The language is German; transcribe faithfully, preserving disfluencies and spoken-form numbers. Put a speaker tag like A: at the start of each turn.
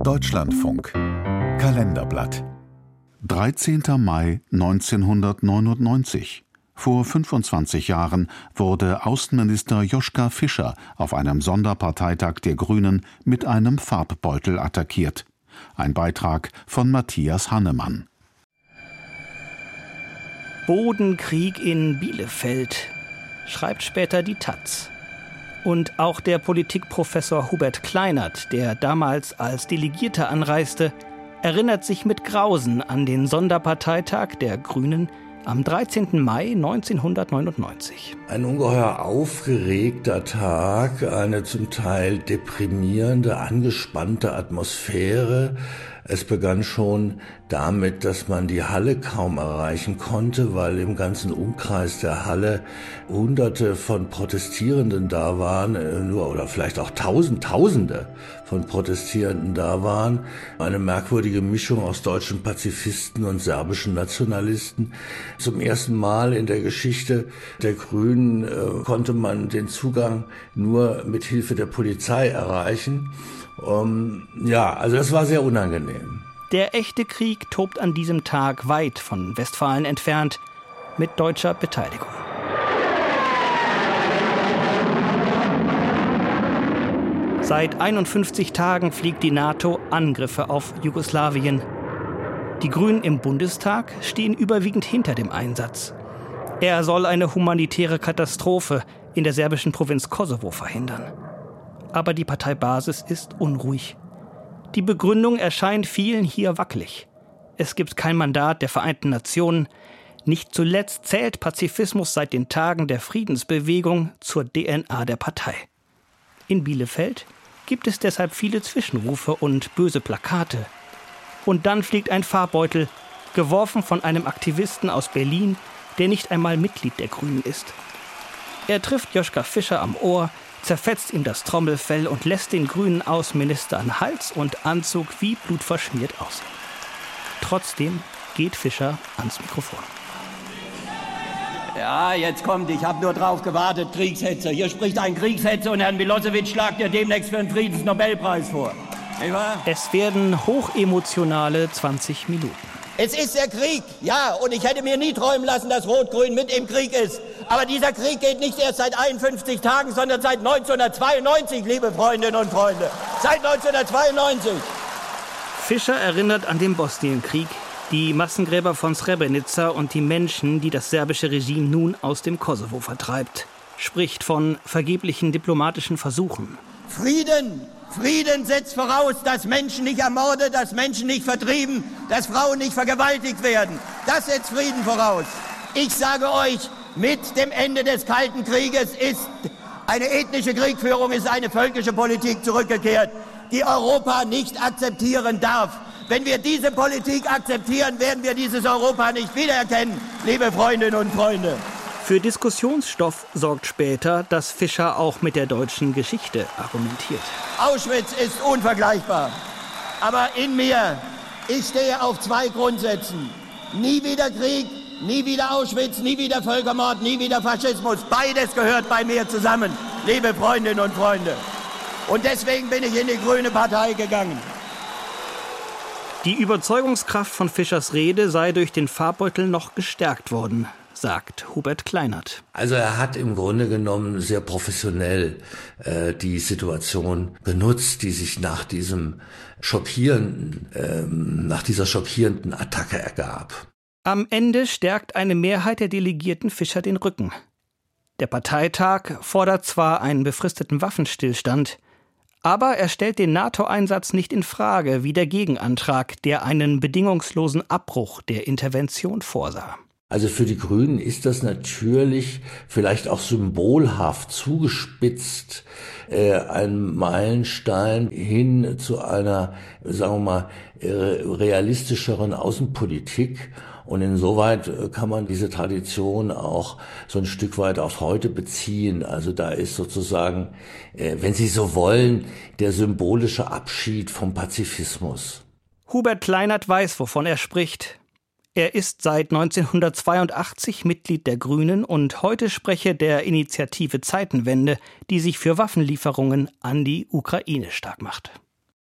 A: Deutschlandfunk Kalenderblatt dreizehnter Mai neunzehnhundertneunundneunzig. Vor fünfundzwanzig Jahren wurde Außenminister Joschka Fischer auf einem Sonderparteitag der Grünen mit einem Farbbeutel attackiert. Ein Beitrag von Matthias Hannemann.
B: Bodenkrieg in Bielefeld, schreibt später die Taz. Und auch der Politikprofessor Hubert Kleinert, der damals als Delegierter anreiste, erinnert sich mit Grausen an den Sonderparteitag der Grünen am dreizehnten Mai neunzehnhundertneunundneunzig.
C: Ein ungeheuer aufgeregter Tag, eine zum Teil deprimierende, angespannte Atmosphäre. Es begann schon damit, dass man die Halle kaum erreichen konnte, weil im ganzen Umkreis der Halle Hunderte von Protestierenden da waren, nur oder vielleicht auch Tausend, Tausende von Protestierenden da waren. Eine merkwürdige Mischung aus deutschen Pazifisten und serbischen Nationalisten. Zum ersten Mal in der Geschichte der Grünen äh, konnte man den Zugang nur mit Hilfe der Polizei erreichen. Um, ja, also das war sehr unangenehm.
B: Der echte Krieg tobt an diesem Tag weit von Westfalen entfernt, mit deutscher Beteiligung. Seit einundfünfzig Tagen fliegt die NATO Angriffe auf Jugoslawien. Die Grünen im Bundestag stehen überwiegend hinter dem Einsatz. Er soll eine humanitäre Katastrophe in der serbischen Provinz Kosovo verhindern. Aber die Parteibasis ist unruhig. Die Begründung erscheint vielen hier wackelig. Es gibt kein Mandat der Vereinten Nationen. Nicht zuletzt zählt Pazifismus seit den Tagen der Friedensbewegung zur D N A der Partei. In Bielefeld gibt es deshalb viele Zwischenrufe und böse Plakate. Und dann fliegt ein Farbbeutel, geworfen von einem Aktivisten aus Berlin, der nicht einmal Mitglied der Grünen ist. Er trifft Joschka Fischer am Ohr, zerfetzt ihm das Trommelfell und lässt den grünen Außenminister an Hals und Anzug wie blutverschmiert aussehen. Trotzdem geht Fischer ans Mikrofon.
D: Ja, jetzt kommt, ich habe nur drauf gewartet, Kriegshetzer. Hier spricht ein Kriegshetzer und Herrn Milosevic schlagt ihr demnächst für den Friedensnobelpreis vor. Nicht wahr?
B: Es werden hochemotionale zwanzig Minuten.
D: Es ist der Krieg, ja, und ich hätte mir nie träumen lassen, dass Rot-Grün mit im Krieg ist. Aber dieser Krieg geht nicht erst seit einundfünfzig Tagen, sondern seit neunzehnhundertzweiundneunzig, liebe Freundinnen und Freunde. Seit neunzehnhundertzweiundneunzig.
B: Fischer erinnert an den Bosnienkrieg, die Massengräber von Srebrenica und die Menschen, die das serbische Regime nun aus dem Kosovo vertreibt. Spricht von vergeblichen diplomatischen Versuchen.
D: Frieden! Frieden setzt voraus, dass Menschen nicht ermordet, dass Menschen nicht vertrieben, dass Frauen nicht vergewaltigt werden. Das setzt Frieden voraus. Ich sage euch, mit dem Ende des Kalten Krieges ist eine ethnische Kriegführung, ist eine völkische Politik zurückgekehrt, die Europa nicht akzeptieren darf. Wenn wir diese Politik akzeptieren, werden wir dieses Europa nicht wiedererkennen, liebe Freundinnen und Freunde.
B: Für Diskussionsstoff sorgt später, dass Fischer auch mit der deutschen Geschichte argumentiert.
D: Auschwitz ist unvergleichbar. Aber in mir, ich stehe auf zwei Grundsätzen. Nie wieder Krieg, nie wieder Auschwitz, nie wieder Völkermord, nie wieder Faschismus. Beides gehört bei mir zusammen, liebe Freundinnen und Freunde. Und deswegen bin ich in die Grüne Partei gegangen.
B: Die Überzeugungskraft von Fischers Rede sei durch den Farbbeutel noch gestärkt worden, sagt Hubert Kleinert.
C: Also er hat im Grunde genommen sehr professionell äh, die Situation benutzt, die sich nach diesem schockierenden, ähm, nach dieser schockierenden Attacke ergab.
B: Am Ende stärkt eine Mehrheit der Delegierten Fischer den Rücken. Der Parteitag fordert zwar einen befristeten Waffenstillstand, aber er stellt den NATO-Einsatz nicht in Frage, wie der Gegenantrag, der einen bedingungslosen Abbruch der Intervention vorsah.
C: Also für die Grünen ist das natürlich vielleicht auch symbolhaft zugespitzt, äh, ein Meilenstein hin zu einer, sagen wir mal, realistischeren Außenpolitik. Und insoweit kann man diese Tradition auch so ein Stück weit auf heute beziehen. Also da ist sozusagen, äh, wenn Sie so wollen, der symbolische Abschied vom Pazifismus.
B: Hubert Kleinert weiß, wovon er spricht. Er ist seit neunzehnhundertzweiundachtzig Mitglied der Grünen und heute Sprecher der Initiative Zeitenwende, die sich für Waffenlieferungen an die Ukraine stark macht.